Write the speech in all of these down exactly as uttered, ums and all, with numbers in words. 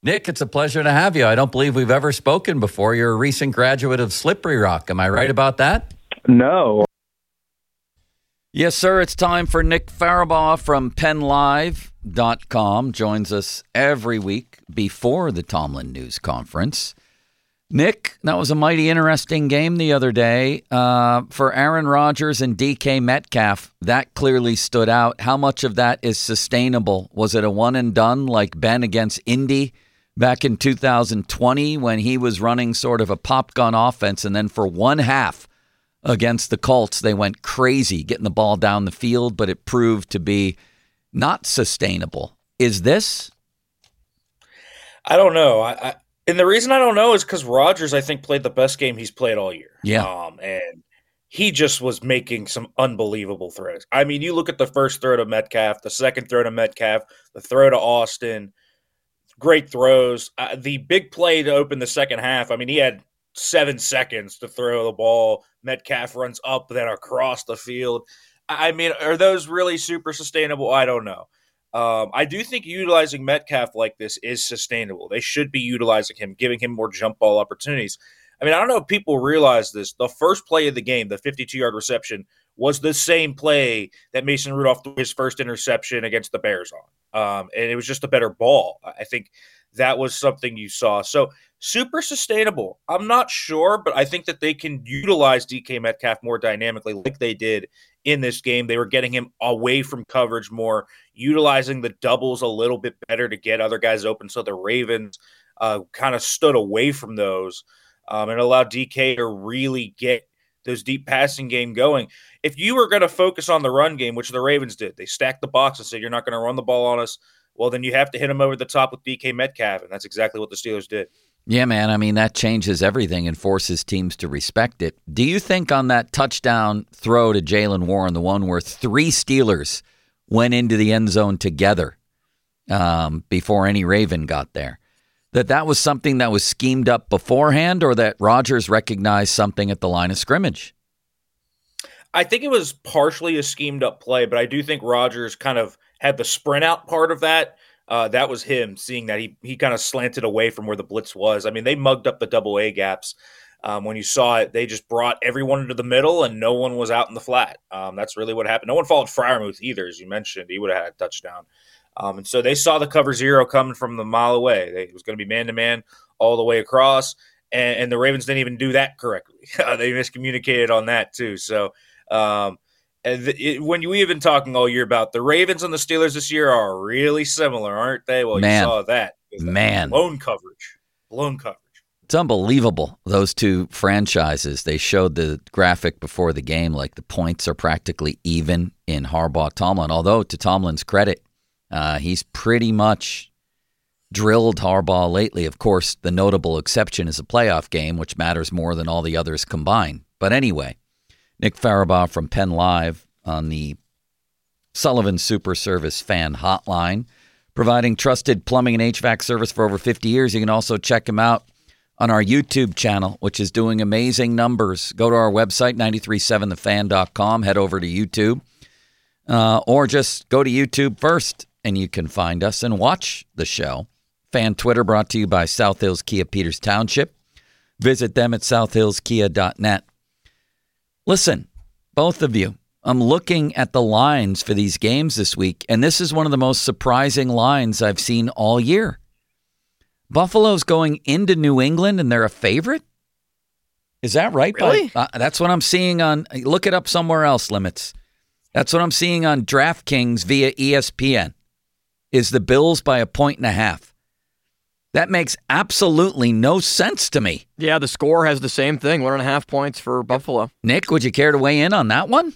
Nick, it's a pleasure to have you. I don't believe we've ever spoken before. You're a recent graduate of Slippery Rock. Am I right about that? No. Yes, sir. It's time for Nick Farabaugh from Penn Live dot com. Joins us every week before the Tomlin News Conference. Nick, that was a mighty interesting game the other day. Uh, for Aaron Rodgers and D K Metcalf, that clearly stood out. How much of that is sustainable? Was it a one and done like Ben against Indy back in two thousand twenty when he was running sort of a pop gun offense, and then for one half against the Colts, they went crazy getting the ball down the field, but it proved to be not sustainable. Is this? I don't know. I, I And the reason I don't know is because Rodgers, I think, played the best game he's played all year. Yeah. Um, and he just was making some unbelievable throws. I mean, you look at the first throw to Metcalf, the second throw to Metcalf, the throw to Austin, great throws. Uh, the big play to open the second half, I mean, he had seven seconds to throw the ball. Metcalf runs up, then across the field. I mean, are those really super sustainable? I don't know. Um, I do think utilizing Metcalf like this is sustainable. They should be utilizing him, giving him more jump ball opportunities. I mean, I don't know if people realize this. The first play of the game, the fifty-two-yard reception, was the same play that Mason Rudolph threw his first interception against the Bears on. Um, and it was just a better ball. I think that was something you saw. So super sustainable. I'm not sure, but I think that they can utilize D K Metcalf more dynamically like they did in this game. They were getting him away from coverage more, utilizing the doubles a little bit better to get other guys open. So the Ravens uh, kind of stood away from those um, and allowed D K to really get those deep passing game going. If you were going to focus on the run game, which the Ravens did, they stacked the box and said, you're not going to run the ball on us. Well, then you have to hit him over the top with D K Metcalf, and that's exactly what the Steelers did. Yeah, man. I mean, that changes everything and forces teams to respect it. Do you think on that touchdown throw to Jaylen Warren, the one where three Steelers went into the end zone together um, before any Raven got there, that that was something that was schemed up beforehand, or that Rodgers recognized something at the line of scrimmage? I think it was partially a schemed up play, but I do think Rodgers kind of had the sprint out part of that. Uh, that was him seeing that he he kind of slanted away from where the blitz was. I mean, they mugged up the double A gaps. Um, when you saw it, they just brought everyone into the middle and no one was out in the flat. Um, that's really what happened. No one followed Freiermuth either, as you mentioned. He would have had a touchdown. Um, and so they saw the cover zero coming from the mile away. They, it was going to be man-to-man all the way across, and, and the Ravens didn't even do that correctly. They miscommunicated on that too. So um, and it, when you we've been talking all year about the Ravens and the Steelers this year are really similar, aren't they? Well, Man. you saw that. Man. Blown coverage. Blown coverage. It's unbelievable, those two franchises. They showed the graphic before the game, like the points are practically even in Harbaugh-Tomlin. Although, to Tomlin's credit, uh, he's pretty much drilled Harbaugh lately. Of course, the notable exception is a playoff game, which matters more than all the others combined. But anyway, Nick Farabaugh from Penn Live on the Sullivan Super Service fan hotline, providing trusted plumbing and H V A C service for over fifty years. You can also check him out on our YouTube channel, which is doing amazing numbers. Go to our website, nine three seven the fan dot com. Head over to YouTube. Uh, or just go to YouTube first, and you can find us and watch the show. Fan Twitter brought to you by South Hills Kia Peters Township. Visit them at south hills kia dot net. Listen, both of you, I'm looking at the lines for these games this week, and this is one of the most surprising lines I've seen all year. Buffalo's going into New England, and they're a favorite? Is that right? Really? Uh, that's what I'm seeing on, look it up somewhere else, Limits. That's what I'm seeing on DraftKings via E S P N, is the Bills by a point and a half. That makes absolutely no sense to me. Yeah, the score has the same thing, one and a half points for Buffalo. Nick, would you care to weigh in on that one?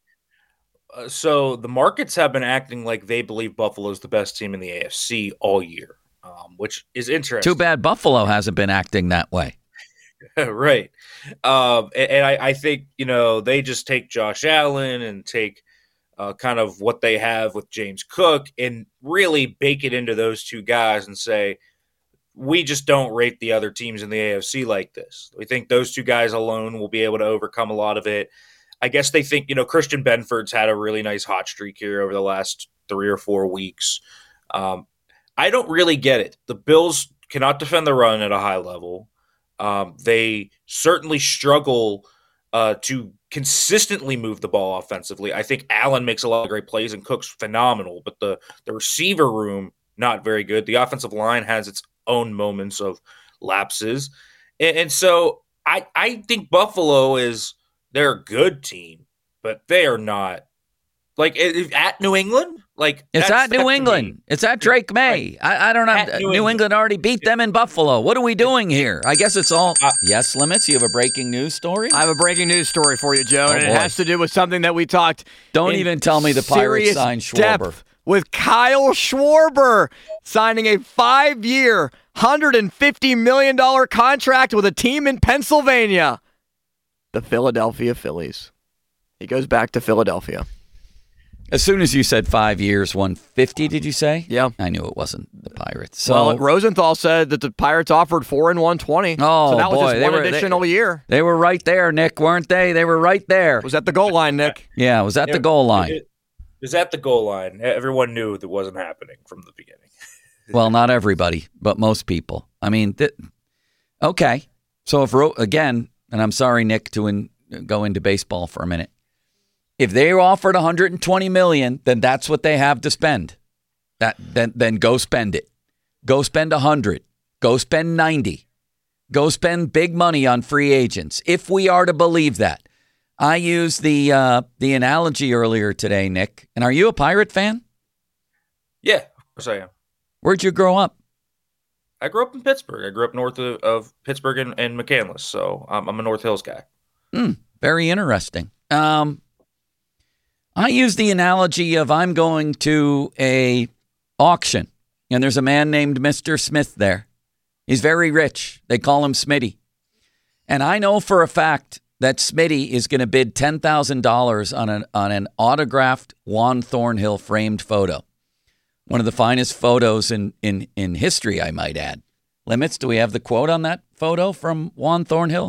Uh, so the markets have been acting like they believe Buffalo's the best team in the A F C all year, um, which is interesting. Too bad Buffalo hasn't been acting that way. Right. Um, and and I, I think, you know, they just take Josh Allen and take uh, kind of what they have with James Cook and really bake it into those two guys and say, we just don't rate the other teams in the A F C like this. We think those two guys alone will be able to overcome a lot of it. I guess they think, you know, Christian Benford's had a really nice hot streak here over the last three or four weeks. Um, I don't really get it. The Bills cannot defend the run at a high level. Um, they certainly struggle uh, to consistently move the ball offensively. I think Allen makes a lot of great plays and Cook's phenomenal, but the, the receiver room, not very good. The offensive line has its own moments of lapses. And, and so I, I think Buffalo is, they're a good team, but they are not. Like, at New England? Like It's at New England. It's at Drake May. I, I don't know. New, New England. England already beat them in Buffalo. What are we doing here? I guess it's all. Uh, yes, Limits, you have a breaking news story? I have a breaking news story for you, Joe, oh, and it boy. has to do with something that we talked Don't even tell me the Pirates signed Schwarber. With Kyle Schwarber signing a five-year, one hundred fifty million dollars contract with a team in Pennsylvania. The Philadelphia Phillies. He goes back to Philadelphia. As soon as you said five years, one hundred fifty, did you say? Yeah. I knew it wasn't the Pirates. So, well, Rosenthal said that the Pirates offered four and one twenty. Oh, so that boy. was just they one were, additional they, year. They were right there, Nick, weren't they? They were right there. Was at the goal line, Nick. Yeah, it was at it, the goal line. It, it was at the goal line. Everyone knew that wasn't happening from the beginning. Well, not everybody, but most people. I mean, th- okay. So if, again, and I'm sorry, Nick, to in, go into baseball for a minute. If they were offered one hundred twenty million dollars, then that's what they have to spend. That then then go spend it. Go spend one hundred. Go spend ninety. Go spend big money on free agents. If we are to believe that. I used the uh, the analogy earlier today, Nick. And are you a Pirate fan? Yeah, of course I am. Where'd you grow up? I grew up in Pittsburgh. I grew up north of, of Pittsburgh and, and McCandless, so I'm, I'm a North Hills guy. Mm, very interesting. Um, I use the analogy of I'm going to a auction, and there's a man named Mister Smith there. He's very rich. They call him Smitty. And I know for a fact that Smitty is going to bid ten thousand dollars on an on an autographed Juan Thornhill framed photo. One of the finest photos in, in, in history, I might add. Limits, do we have the quote on that photo from Juan Thornhill?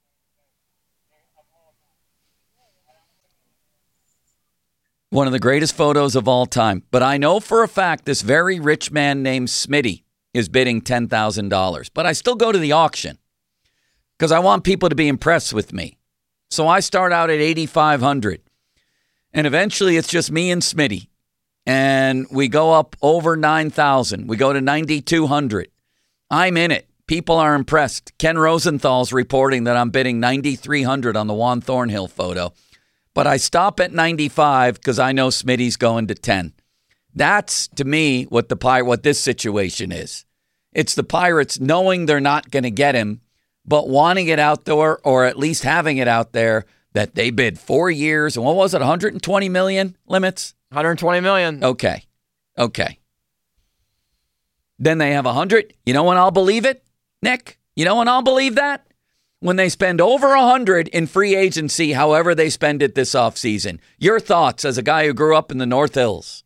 One of the greatest photos of all time. But I know for a fact this very rich man named Smitty is bidding ten thousand dollars. But I still go to the auction because I want people to be impressed with me. So I start out at eighty-five hundred dollars. And eventually it's just me and Smitty. And we go up over nine thousand dollars. We go to ninety-two hundred dollars. I'm in it. People are impressed. Ken Rosenthal's reporting that I'm bidding ninety-three hundred dollars on the Juan Thornhill photo. But I stop at ninety-five because I know Smitty's going to ten. That's, to me, what the Pir- what this situation is. It's the Pirates knowing they're not going to get him, but wanting it out there, or at least having it out there, that they bid four years. And what was it, one hundred twenty million dollars limits? one hundred twenty million dollars. Okay. Okay. Then they have one hundred. You know when I'll believe it, Nick? You know when I'll believe that? When they spend over one hundred in free agency, however they spend it this offseason. Your thoughts as a guy who grew up in the North Hills?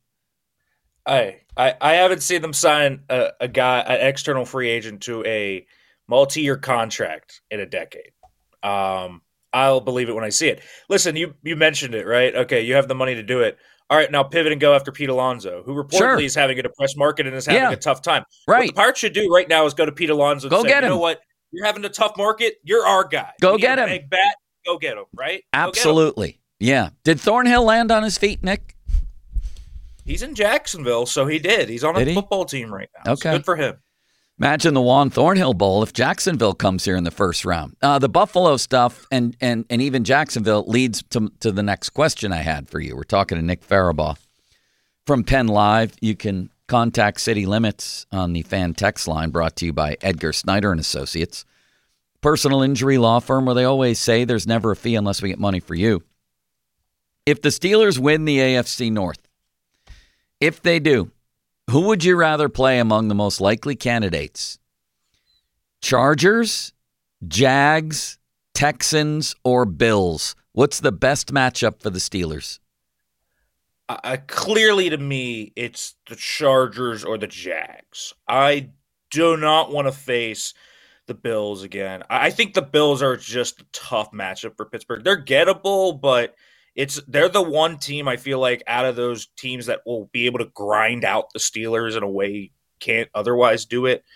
I I, I haven't seen them sign a, a guy, an external free agent to a multi-year contract in a decade. Um, I'll believe it when I see it. Listen, you you mentioned it, right? Okay, you have the money to do it. All right, now pivot and go after Pete Alonso, who reportedly Sure. is having a depressed market and is having Yeah. a tough time. Right. What the Pirates should do right now is go to Pete Alonso and Go say, get you know him. what? You're having a tough market. You're our guy. Go You need get a him. Big bat. Go get him, right? Go get him. Absolutely. Yeah. Did Thornhill land on his feet, Nick? He's in Jacksonville, so he did. He's on Did a he? football team right now. Okay. So good for him. Imagine the Juan Thornhill Bowl if Jacksonville comes here in the first round. Uh, the Buffalo stuff and and and even Jacksonville leads to, to the next question I had for you. We're talking to Nick Farabaugh from Penn Live. You can contact City Limits on the fan text line brought to you by Edgar Snyder and Associates. Personal injury law firm where they always say there's never a fee unless we get money for you. If the Steelers win the A F C North, if they do, who would you rather play among the most likely candidates? Chargers, Jags, Texans, or Bills? What's the best matchup for the Steelers? Uh, clearly, to me, it's the Chargers or the Jags. I do not want to face the Bills again. I I think the Bills are just a tough matchup for Pittsburgh. They're gettable, but it's they're the one team I feel like out of those teams that will be able to grind out the Steelers in a way you can't otherwise do it.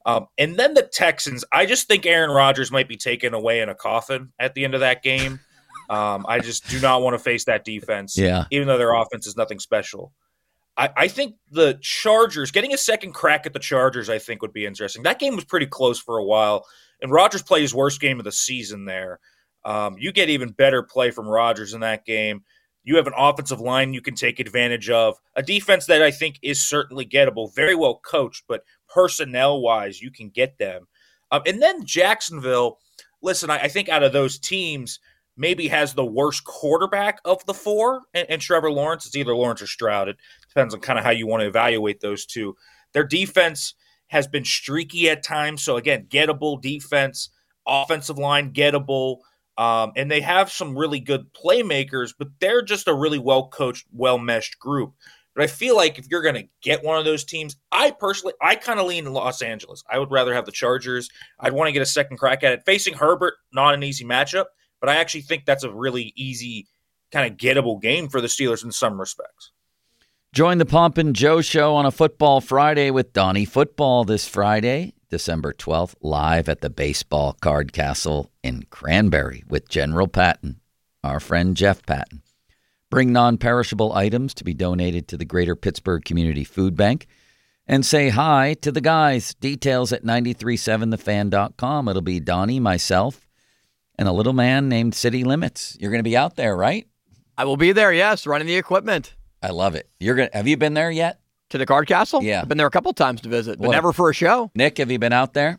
Um, and then the Texans, I just think Aaron Rodgers might be taken away in a coffin at the end of that game. Um, I just do not want to face that defense, Yeah. even though their offense is nothing special. I, I think the Chargers, getting a second crack at the Chargers, I think would be interesting. That game was pretty close for a while, and Rodgers played his worst game of the season there. Um, you get even better play from Rodgers in that game. You have an offensive line you can take advantage of, a defense that I think is certainly gettable, very well coached, but personnel-wise, you can get them. Um, and then Jacksonville, listen, I, I think out of those teams, maybe has the worst quarterback of the four, and, and Trevor Lawrence. It's either Lawrence or Stroud. It depends on kind of how you want to evaluate those two. Their defense has been streaky at times, so again, gettable defense, offensive line gettable, um, and they have some really good playmakers, but they're just a really well-coached, well-meshed group. But I feel like if you're going to get one of those teams, I personally, I kind of lean in Los Angeles. I would rather have the Chargers. I'd want to get a second crack at it. Facing Herbert, not an easy matchup, but I actually think that's a really easy, kind of gettable game for the Steelers in some respects. Join the Pomp and Joe Show on a Football Friday with Donnie Football this Friday, December twelfth, live at the Baseball Card Castle in Cranberry with General Patton, our friend Jeff Patton. Bring non-perishable items to be donated to the Greater Pittsburgh Community Food Bank. And say hi to the guys. Details at nine three seven the fan dot com. It'll be Donnie, myself, and a little man named City Limits. You're going to be out there, right? I will be there, yes, running the equipment. I love it. You're gonna. Have you been there yet? To the Card Castle? Yeah. I've been there a couple times to visit, but What? never for a show. Nick, have you been out there?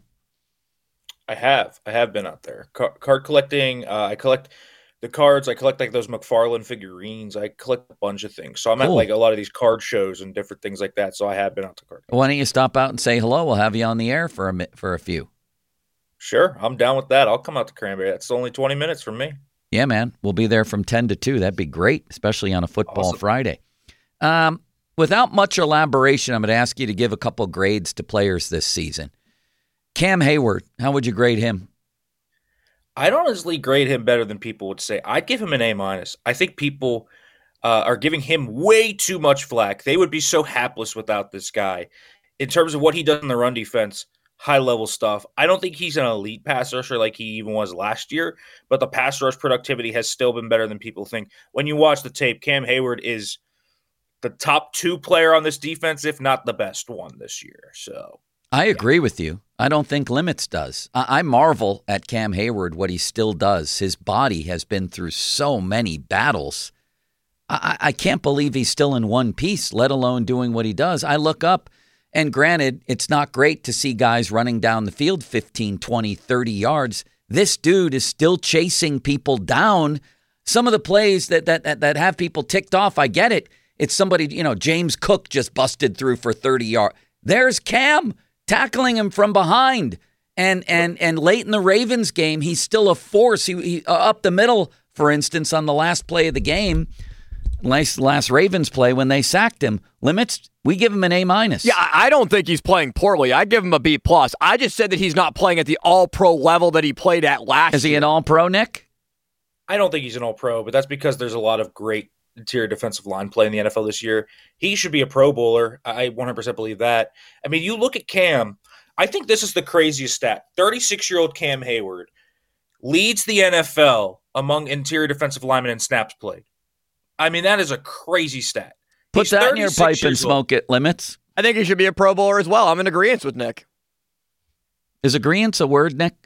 I have. I have been out there. Car- card collecting. Uh, I collect the cards. I collect like those McFarlane figurines. I collect a bunch of things. So I'm at Cool. like a lot of these card shows and different things like that. So I have been out to card. Why don't you stop out and say hello? We'll have you on the air for a mi- for a few. Sure, I'm down with that. I'll come out to Cranberry. That's only twenty minutes from me. Yeah, man. We'll be there from ten to two. That'd be great, especially on a Football Awesome. Friday. Um, without much elaboration, I'm going to ask you to give a couple grades to players this season. Cam Hayward, how would you grade him? I'd honestly grade him better than people would say. I'd give him an A minus. I think people uh, are giving him way too much flack. They would be so hapless without this guy. In terms of what he does in the run defense, high level stuff. I don't think he's an elite pass rusher like he even was last year, but the pass rush productivity has still been better than people think. When you watch the tape, Cam Hayward is the top two player on this defense, if not the best one this year. So I agree with you. I don't think Limits does. I, I marvel at Cam Hayward, what he still does. His body has been through so many battles. I, I can't believe he's still in one piece, let alone doing what he does. I look up, and granted, it's not great to see guys running down the field fifteen, twenty, thirty yards. This dude is still chasing people down. Some of the plays that that that, that have people ticked off, I get it. It's somebody, you know, James Cook just busted through for thirty yards. There's Cam tackling him from behind. And and and late in the Ravens game, he's still a force. He, he uh, up the middle, for instance, on the last play of the game, last, last Ravens play when they sacked him. Limits, we give him an A minus. Yeah, I I don't think he's playing poorly. I give him a B plus. I just said that he's not playing at the All-Pro level that he played at last Is he year. an All-Pro, Nick? I don't think he's an all-pro, but that's because there's a lot of great interior defensive line play in the N F L this year. He should be a Pro Bowler. I one hundred percent believe that. I mean, you look at Cam, I think this is the craziest stat. thirty-six-year-old Cam Hayward leads the N F L among interior defensive linemen in snaps played. I mean, that is a crazy stat. Put He's that in your thirty-six pipe and years old. smoke it, Limits. I think he should be a Pro Bowler as well. I'm in agreement with Nick. Is agreeance a word, Nick?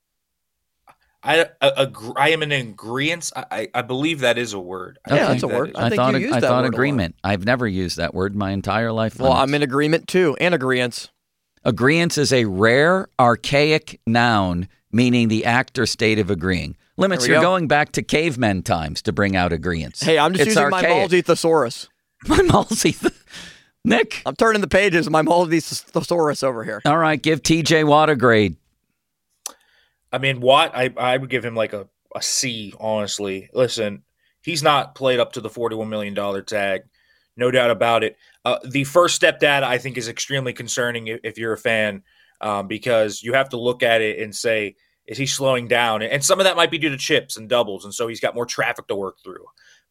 I, I, I am in agreement. I, I, I believe that is a word. I Yeah, believe that's a that word. is- I I think thought you used I that thought word a lot. agreement. I've never used that word my entire life. Well, Limits. I'm in agreement too, and agreeance. Agreeance is a rare, archaic noun meaning the act or state of agreeing. Limits, There we you're go. going back to cavemen times to bring out agreeance. Hey, I'm just It's using my archaic. Malsey thesaurus. My Malsey. Nick. I'm turning the pages of my Malsey thesaurus over here. All right, give T J Watt a grade. I mean, Watt, I, I would give him like a, a C, honestly. Listen, he's not played up to the forty-one million dollars tag. No doubt about it. Uh, the first step data, I think, is extremely concerning if, if you're a fan um, because you have to look at it and say, is he slowing down? And some of that might be due to chips and doubles, and so he's got more traffic to work through.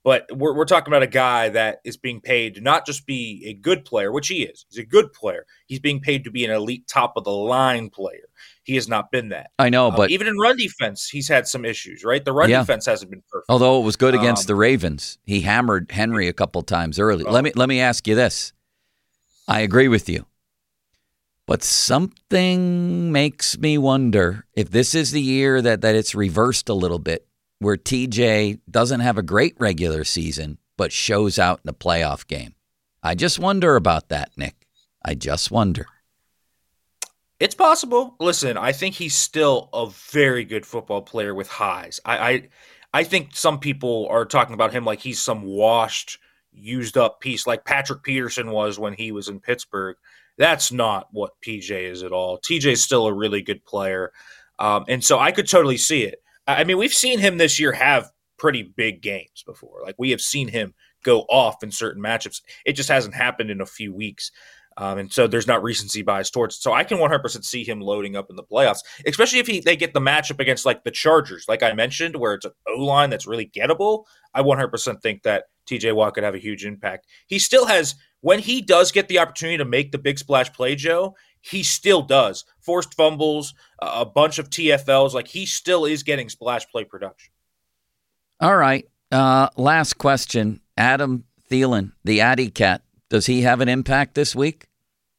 But we're, we're talking about a guy that is being paid to not just be a good player, which he is. He's a good player. He's being paid to be an elite top-of-the-line player. He has not been that. I know, um, but even in run defense, he's had some issues, right? The run yeah. defense hasn't been perfect. Although it was good against um, the Ravens. He hammered Henry a couple times early. Oh. Let me let me ask you this. I agree with you. But something makes me wonder if this is the year that, that it's reversed a little bit, where T J doesn't have a great regular season, but shows out in a playoff game. I just wonder about that, Nick. I just wonder. It's possible. Listen, I think he's still a very good football player with highs. I, I, I think some people are talking about him like he's some washed, used up piece, like Patrick Peterson was when he was in Pittsburgh. That's not what P J is at all. T J is still a really good player. Um, and so I could totally see it. I mean, we've seen him this year have pretty big games before. Like, we have seen him go off in certain matchups. It just hasn't happened in a few weeks. Um, and so there's not recency bias towards it. So I can one hundred percent see him loading up in the playoffs, especially if he, they get the matchup against, like, the Chargers, like I mentioned, where it's an O-line that's really gettable. I one hundred percent think that T J Watt could have a huge impact. He still has, when he does get the opportunity to make the big splash play, Joe, he still does. Forced fumbles, a bunch of T F Ls. Like, he still is getting splash play production. All right. Uh, last question. Adam Thielen, the Addy Cat. Does he have an impact this week?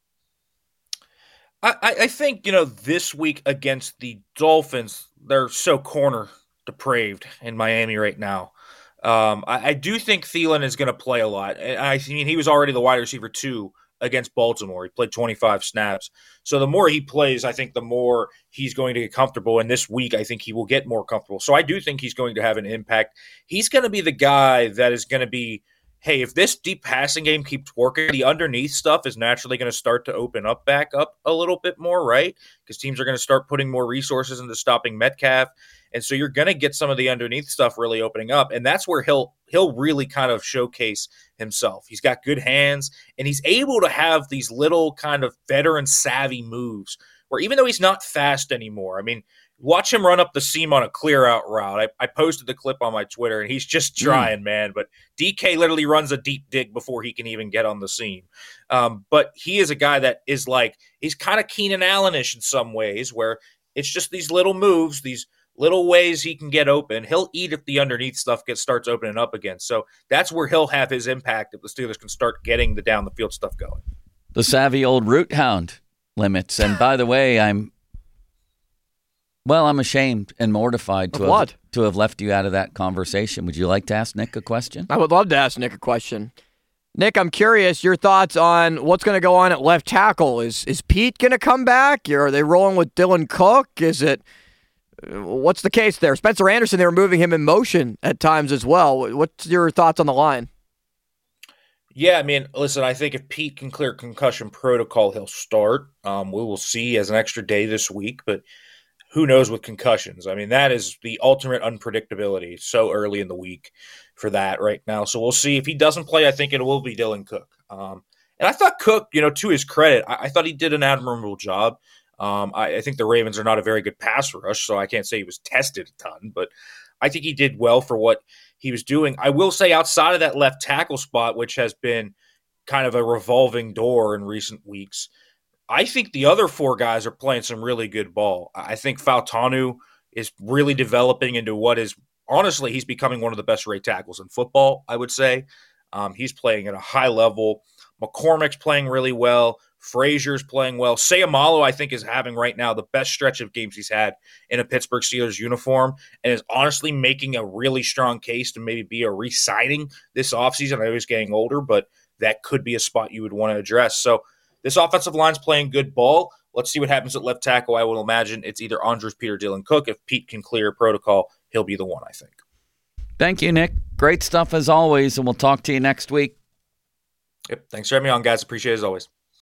I, I think, you know, this week against the Dolphins, they're so corner depraved in Miami right now. Um, I, I do think Thielen is going to play a lot. I mean, he was already the wide receiver two against Baltimore. He played twenty-five snaps. So the more he plays, I think the more he's going to get comfortable. And this week, I think he will get more comfortable. So I do think he's going to have an impact. He's going to be the guy that is going to be, hey, if this deep passing game keeps working, the underneath stuff is naturally going to start to open up back up a little bit more, right? Because teams are going to start putting more resources into stopping Metcalf. And so you're going to get some of the underneath stuff really opening up. And that's where he'll he'll really kind of showcase himself. He's got good hands, and he's able to have these little kind of veteran savvy moves where even though he's not fast anymore, I mean, watch him run up the seam on a clear out route. I, I posted the clip on my Twitter, and he's just trying, mm. man. But D K literally runs a deep dig before he can even get on the seam. Um, but he is a guy that is like, he's kind of Keenan Allen-ish in some ways, where it's just these little moves, these little ways he can get open. He'll eat if the underneath stuff gets starts opening up again. So that's where he'll have his impact if the Steelers can start getting the down the field stuff going. The savvy old root hound limits. And by the way, I'm well, I'm ashamed and mortified to have, to have left you out of that conversation. Would you like to ask Nick a question? I would love to ask Nick a question. Nick, I'm curious your thoughts on what's going to go on at left tackle. Is is Pete going to come back? Are they rolling with Dylan Cook? Is it What's the case there? Spencer Anderson, they were moving him in motion at times as well. What's your thoughts on the line? Yeah, I mean, listen, I think if Pete can clear concussion protocol, he'll start. Um, we will see as an extra day this week, but who knows with concussions? I mean, that is the ultimate unpredictability so early in the week for that right now. So we'll see. If he doesn't play, I think it will be Dylan Cook. Um, and I thought Cook, you know, to his credit, I, I thought he did an admirable job. Um, I, I think the Ravens are not a very good pass rush, so I can't say he was tested a ton, but I think he did well for what he was doing. I will say outside of that left tackle spot, which has been kind of a revolving door in recent weeks, I think the other four guys are playing some really good ball. I think Fautanu is really developing into what is, honestly, he's becoming one of the best right tackles in football, I would say. Um, he's playing at a high level. McCormick's playing really well. Frazier's playing well. Sayamalo, I think, is having right now the best stretch of games he's had in a Pittsburgh Steelers uniform and is honestly making a really strong case to maybe be a re-signing this offseason. I know he's getting older, but that could be a spot you would want to address. So this offensive line's playing good ball. Let's see what happens at left tackle. I would imagine it's either Andres Pete or Dylan Cook. If Pete can clear protocol, he'll be the one, I think. Thank you, Nick. Great stuff as always, and we'll talk to you next week. Yep. Thanks for having me on, guys. Appreciate it as always.